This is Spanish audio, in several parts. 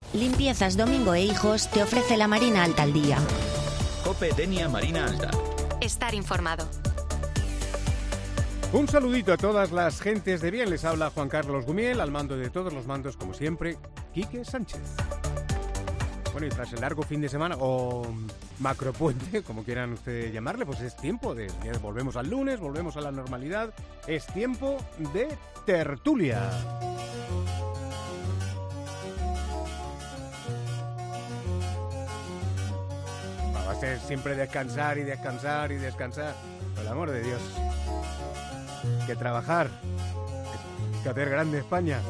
Limpiezas Domingo e Hijos te ofrece la Marina Alta al día. COPE Denia Marina Alta. Estar informado. Un saludito a todas las gentes de bien. Les habla Juan Carlos Gumiel, al mando de todos los mandos, como siempre, Quique Sánchez. Bueno, y tras el largo fin de semana, o macropuente, como quieran ustedes llamarle, pues es tiempo de... Volvemos al lunes, volvemos a la normalidad. Es tiempo de tertulia. Va a ser siempre descansar y descansar y descansar. Por el amor de Dios. Que trabajar. Que hacer grande España.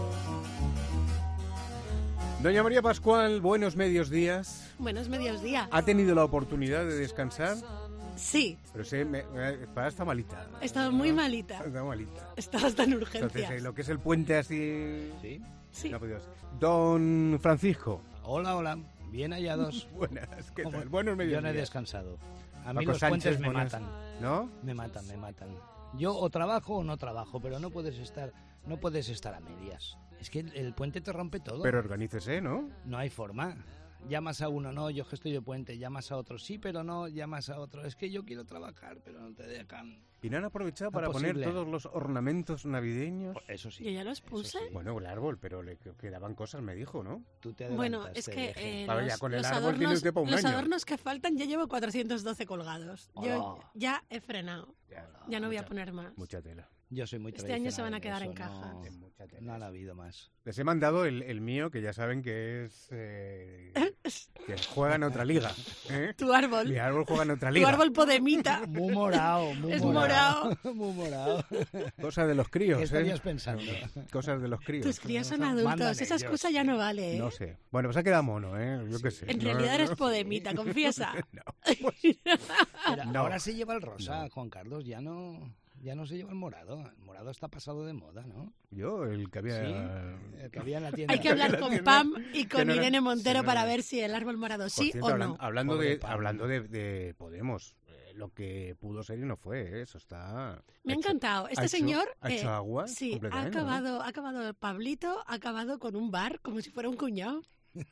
Doña María Pascual, buenos medios días. Buenos medios días. ¿Ha tenido la oportunidad de descansar? Sí. Pero está malita. He estado muy malita. Está malita. Estaba hasta en urgencias. Entonces, lo que es el puente así... Sí. No ha podido ser. Don Francisco. Hola. Bien hallados. Buenas, ¿qué tal? Buenos medios Yo no he días. descansado. A mí Paco los Sánchez, puentes me buenas. matan. ¿No? Me matan. Yo o trabajo o no trabajo, pero no puedes estar a medias. Es que el puente te rompe todo. Pero organícese, ¿no? No hay forma. Llamas a uno, no, yo que estoy de puente. Llamas a otro, sí, pero no. Llamas a otro, es que yo quiero trabajar, pero no te dejan. ¿Y no han aprovechado para Imposible. poner todos los ornamentos navideños? Eso sí. Yo ya los puse. Eso sí. Bueno, el árbol, pero le quedaban cosas, me dijo, ¿no? Tú te Bueno, adelantaste, es que Eje. A ver, ya con el árbol tiene usted para un los año. adornos que faltan, ya llevo 412 colgados. Yo Hola. ya he frenado. Ya no voy a poner más. Mucha tela. Yo soy muy Este año se van a quedar en tradicional cajas. eso, Mucha tela. No ha habido más. Les he mandado el mío, que ya saben que es... que juega en otra liga. ¿eh? Tu árbol. Mi árbol juega en otra Tu liga. árbol podemita. Muy morado, Es morado. Muy morado. Cosas de los críos, ¿Qué estarías ¿eh? pensando? Cosas de los críos. Tus críos son adultos. Mandan Esa ellos. excusa ya no vale, ¿eh? No sé. Bueno, pues ha quedado mono, ¿eh? Yo qué sé. En No, realidad eres no. podemita, confiesa. No. Pero No. ahora se lleva el rosa, No. Juan Carlos, ya no se lleva el morado. El morado está pasado de moda, ¿no? Yo, el que había... Sí, el que había en la tienda. Hay que hablar con Pam y Que con no era- Irene Montero sí, no para era- ver si el árbol morado Por sí cierto, o no. hablando Pobre de Pablo. hablando de Podemos, lo que pudo ser y no fue, ¿eh? Eso está... Me ha hecho- encantado. ha Este hecho- señor... ha hecho agua Sí, ha completamente, ¿no? acabado Pablito, ha acabado con un bar como si fuera un cuñado.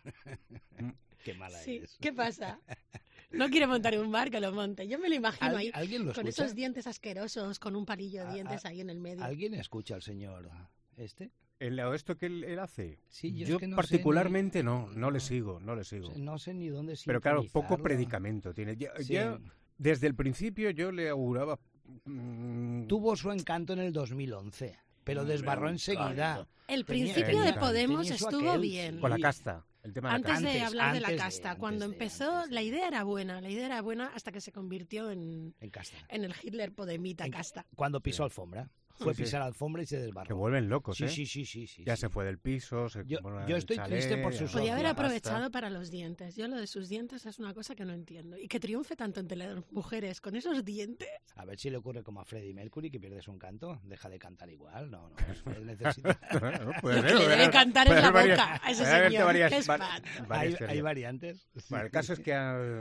Qué mala Sí. es. ¿Qué pasa? No quiere montar un bar, que lo monte. Yo me lo imagino ahí, ¿Alguien lo con escucha? esos dientes asquerosos, con un palillo de dientes ahí en el medio. ¿Alguien escucha al señor este? Esto que él hace. Sí, yo yo es que no particularmente sé ni- no le sigo. No sé ni dónde Pero claro, poco sintonizarlo. predicamento tiene. Sí. Ya, desde el principio yo le auguraba... Tuvo su encanto en el 2011, pero desbarró Me enseguida. encanta. El Tenía- principio de tenía Podemos su estuvo aquel, bien. sí. Con la casta. El tema de la Antes casta. de hablar de la antes de, casta, antes cuando de, empezó, antes de. la idea era buena hasta que se convirtió en En casta. el Hitler Podemita casta. Cuando pisó alfombra. Fue Sí. pisar alfombra y se Que desbarró. vuelven locos, Sí, ¿eh? sí. Ya sí. se fue del piso, se Yo- compró yo el estoy chalet, triste por sus ya Podía haber la basta. aprovechado para los dientes. Yo lo de sus dientes es una cosa que no entiendo. Y que triunfe tanto entre las mujeres con esos dientes. A ver si le ocurre como a Freddie Mercury que pierdes un canto. Deja de cantar igual. No. Él necesita... Bueno, puede Lo ser, que le puede debe haber- cantar puede en la haber varias- boca a ese puede haber señor. varias- ¡Qué varias espanto! varias hay teorías. variantes. Bueno, el caso es que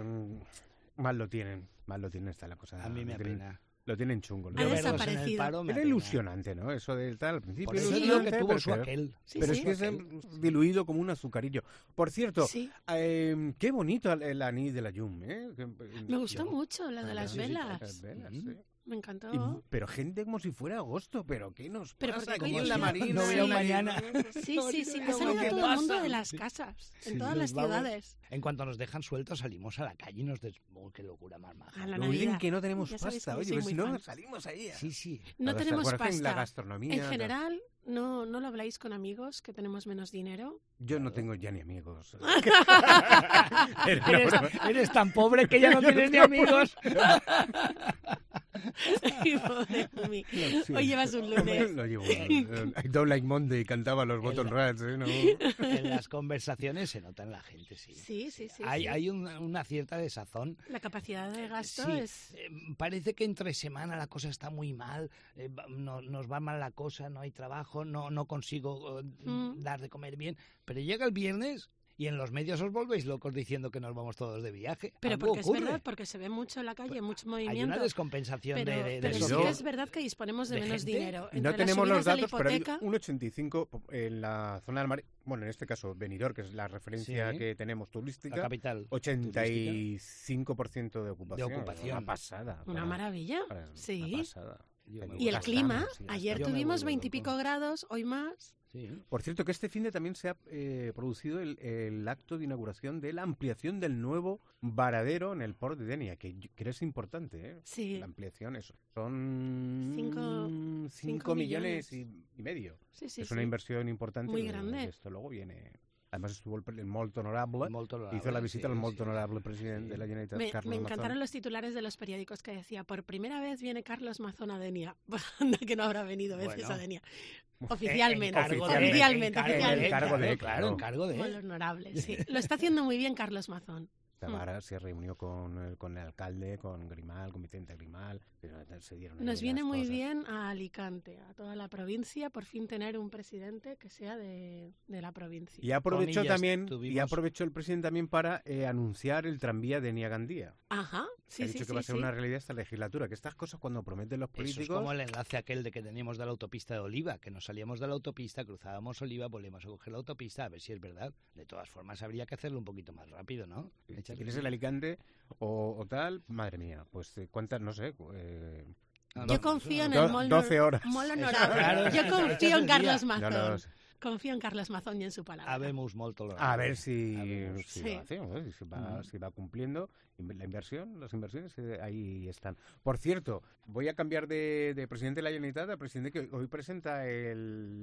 mal lo tienen, está la cosa. A mí me Lo tienen- apena. Lo tienen chungo. Ha Lo Yo tienen- verlos en el desaparecido. paro me Era apena. ilusionante, ¿no? Eso del tal, al principio Por era eso digo ilusionante, que tuvo pero su que- aquel. Sí, pero sí. es que se ha diluido como un azucarillo. Por cierto, Sí. qué bonito el anís de la Yum, ¿eh? Me gustó mucho lo de las Sí, sí, velas. las velas, sí. Me encantó. Pero gente como si fuera agosto, pero ¿qué nos Pero pasa porque aquí coincidió- en la Marina? No veo Sí. mañana. Sí, sí, sí. Ha No, salido ¿qué todo el mundo pasa? de las casas, en Sí, todas nos las vamos. ciudades. En cuanto nos dejan sueltos salimos a la calle y nos oh, qué locura más maja. A la Nos dicen Navidad. que no tenemos Ya sabéis pasta, que oye, soy pues muy si no fan. salimos ahí. Sí. No ¿Te tenemos acuerdas que en la pasta. gastronomía? En general, no lo habláis con amigos, que tenemos menos dinero. Yo no tengo ya ni amigos. Eres tan pobre que ya no tienes ni amigos. Ay, pobre mí. Sí. Hoy llevas un lunes. Lo llevo. I don't like Monday, cantaba los Bottom Rats, ¿eh? No. En las conversaciones se nota en la gente, sí. Sí, sí, sí. Hay, sí. hay una cierta desazón. La capacidad de gasto Sí, es... parece que entre semana la cosa está muy mal, nos va mal la cosa, no hay trabajo, no consigo dar de comer bien, pero llega el viernes Y en los medios os volvéis locos diciendo que nos vamos todos de viaje. Pero Algo porque ocurre. es verdad, porque se ve mucho en la calle, mucho Hay movimiento. una descompensación de pero sí social. que es verdad que disponemos de de menos gente. dinero. Entre No las tenemos los subidas de la datos, pero hay hipoteca, un 85 en la zona del mar. Bueno, en este caso, Benidorm, que es la referencia Sí. que tenemos La turística. capital. 85% de ocupación. De ocupación. Una pasada. una maravilla. Sí. Una pasada. Yo me Y el voy. clima, Sí, ayer Yo me tuvimos vuelvo 20 y pico loco. grados, hoy más. Sí. Por cierto, que este fin de también se ha producido el acto de inauguración de la ampliación del nuevo varadero en el Port de Denia, que creo es importante, ¿eh? Sí. La ampliación, eso. Son Cinco 5 millones y medio. Sí, sí, Es sí. una inversión importante. Muy que grande. Esto luego viene... Además estuvo el molt honorable, Molt honorable, hizo la visita sí, al molt sí. honorable presidente de la Generalitat, Me Carlos encantaron Mazón. los titulares de los periódicos que decía, por primera vez viene Carlos Mazón a Denia. Anda que no habrá venido veces Bueno. a Denia. Oficialmente, Encargo de- oficialmente, encargo de- oficialmente. encargo de- Claro, encargo de... Muy honorable, sí. Lo está haciendo muy bien Carlos Mazón. Tamara se reunió con el alcalde, con Grimal, con Vicente Grimal. Se dieron ahí Nos viene unas muy cosas. bien a Alicante, a toda la provincia, por fin tener un presidente que sea de la provincia. Y aprovechó Comillas, también, tuvimos- y aprovechó el presidente también para anunciar el tranvía de Niagandía. Ajá, sí, Ha sí, dicho que sí, va a ser sí. una realidad esta legislatura, que estas cosas cuando prometen los Eso es políticos... como el enlace aquel de que teníamos de la autopista de Oliva, que nos salíamos de la autopista, cruzábamos Oliva, volvíamos a coger la autopista, a ver si es verdad. De todas formas, habría que hacerlo un poquito más rápido, ¿no? Si Échale- quieres el Alicante o tal, madre mía, pues cuántas, no sé... Yo confío en el 12 horas. mol Claro, honorable. Yo eso confío es en el Carlos día. Mazón. No, no, Confío en Carlos Mazón y en su palabra. Habemos molt tolerable. a ver si, Habemos. si Sí. lo hace, ¿no? Si va cumpliendo. La inversión, las inversiones ahí están. Por cierto, voy a cambiar de presidente de la Generalitat a presidente que hoy presenta el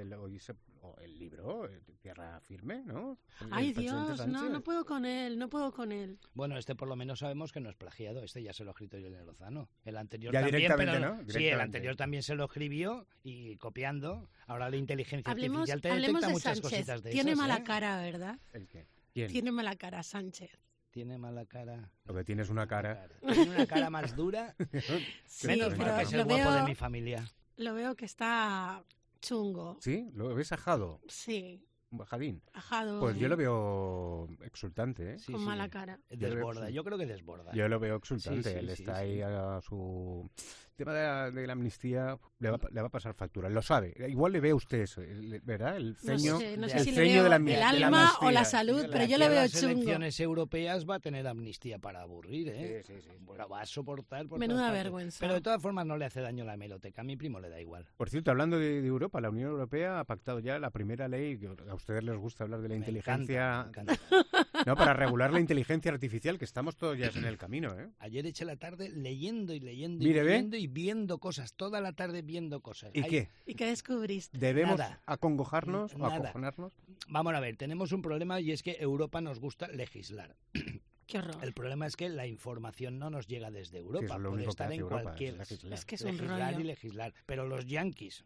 libro Tierra Firme, ¿no? Ay, El presidente Dios, no Sánchez. puedo con él, no puedo con él. Bueno, este por lo menos sabemos que no es plagiado. Este ya se lo ha escrito Irene Lozano. El anterior Ya también, directamente, pero ¿no? sí, el Directamente. anterior también se lo escribió y copiando. Ahora la inteligencia Hablemos artificial te de detecta muchas Sánchez. cositas de Tiene esas, mala ¿eh? cara, ¿verdad? ¿El qué? ¿Quién? Tiene mala cara, Sánchez. Tiene mala cara. Lo que tienes una cara. Tiene una cara más dura. Sí, Menos pero mal que es el lo guapo de veo, mi familia. lo veo que está chungo. ¿Sí? ¿Lo ves ajado? Sí, Bajadín. ajado. Pues yo lo veo exultante, ¿eh? Sí, con sí. mala cara. Desborda, yo creo que desborda. Yo lo veo exultante. Sí, sí, Él sí, está sí. ahí a su... El tema de la amnistía le va a pasar factura. Lo sabe. Igual le ve a usted eso, ¿verdad? El No ceño, sé, no el sé si le ceño veo de la el amnistía. alma o la salud, De pero aquí yo a lo veo las chungo. elecciones europeas va a tener amnistía para aburrir, ¿eh? Sí, sí, sí. Lo va a soportar por Menuda todas partes. vergüenza. Pero de todas formas no le hace daño la hemeroteca. A mi primo le da igual. Por cierto, hablando de Europa, la Unión Europea ha pactado ya la primera ley, que a ustedes les gusta hablar de la Me inteligencia, encanta, me encanta. no, para regular la inteligencia artificial, que estamos todos ya en el camino, ¿eh? Ayer eché la tarde leyendo y leyendo Mire, y ¿ve? leyendo y viendo cosas. Toda la tarde viendo cosas. ¿Y Hay- qué? ¿Y qué descubriste? ¿Debemos Nada. acongojarnos o Nada. acojonarnos? Vamos a ver, tenemos un problema y es que Europa nos gusta legislar. Qué horror. El problema es que la información no nos llega desde Europa. Sí, eso es lo Puede único que estar hace en Europa, cualquier... es legislar. Es que es un legislar rollo. y legislar. Pero los yanquis,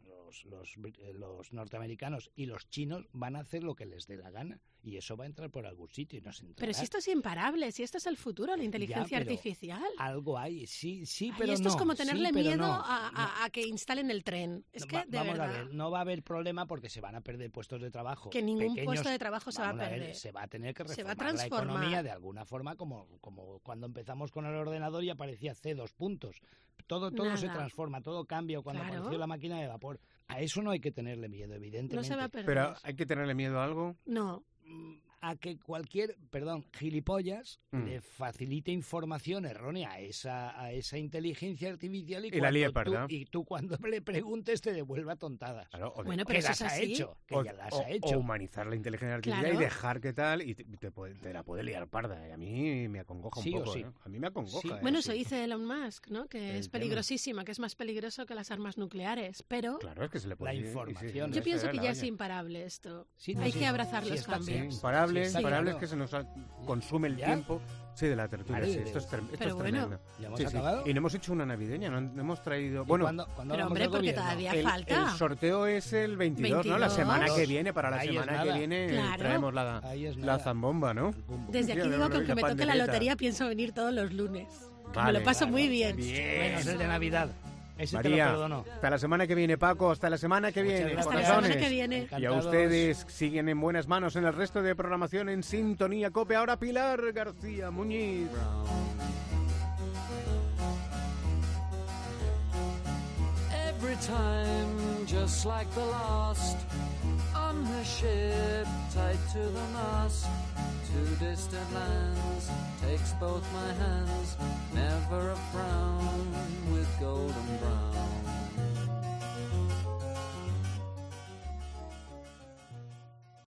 los norteamericanos y los chinos van a hacer lo que les dé la gana. Y eso va a entrar por algún sitio y no se entrará. Pero si esto es imparable, si esto es el futuro, la inteligencia pero artificial. Algo hay, sí, Ay, pero esto no. es como tenerle sí, pero miedo no. a que instalen el tren. Es No, que, de vamos verdad, a ver, no va a haber problema porque se van a perder puestos de trabajo. que ningún pequeños. puesto de trabajo se va a Vamos ver, perder. se va a tener que Se va a reformar la transformar. economía de alguna forma, como cuando empezamos con el ordenador y aparecía C2 puntos. Todo se Nada. transforma, todo cambia. Cuando Claro. apareció la máquina de vapor. A eso no hay que tenerle miedo, evidentemente. No se va a perder. Pero hay que tenerle miedo a algo. No, A que cualquier, gilipollas le facilite información errónea a esa inteligencia artificial Y la líe parda. y tú cuando le preguntes te devuelva tontadas. Claro, o de- Bueno, Que pero eso las es ha así. hecho, que o, ya las o- ha hecho. o humanizar la inteligencia artificial Claro. y dejar que tal, y te la puede liar parda. Y a mí me acongoja Sí un o poco. sí. ¿eh? A mí me acongoja. Sí. Bueno, eso. eso dice Elon Musk, ¿no? Que El es tema. peligrosísima, que es más peligroso que las armas nucleares. Pero Claro, es que se le puede La ir, información. yo Eso pienso era que la ya es olla. imparable esto. Sí, no, Hay sí, que abrazar sí, los está- Sí, cambios. imparable, Sí, está imparable claro. es que se nos consume el ¿Ya? tiempo. Sí, de la tertulia, Madre sí, de esto es, Dios. esto Pero es bueno. tremendo. ¿Ya hemos Sí, sí. acabado? Y no hemos hecho una navideña, no hemos traído... ¿Y Bueno, cuándo Pero hablamos hombre, del porque gobierno? todavía el falta. sorteo es el 22, ¿no? La 22. semana que viene, para la Ahí es semana que nada. viene Claro. traemos Ahí es la nada. zambomba, ¿no? Desde aquí Sí, digo que aunque me toque la pandereta. lotería pienso venir todos los lunes. Que me Vale, lo paso claro. muy bien. Menos el de Navidad. Ese te María, lo perdono. hasta la semana que viene, Paco, hasta la semana que Muchas viene, gracias. Hasta la semana corazones. que viene. Y a Encantados. ustedes siguen en buenas manos en el resto de programación en Sintonía Cope. Ahora Pilar García Muñiz. Every time, just like the last, on the ship tied to the mast, to distant lands, takes both my hands, never a frown.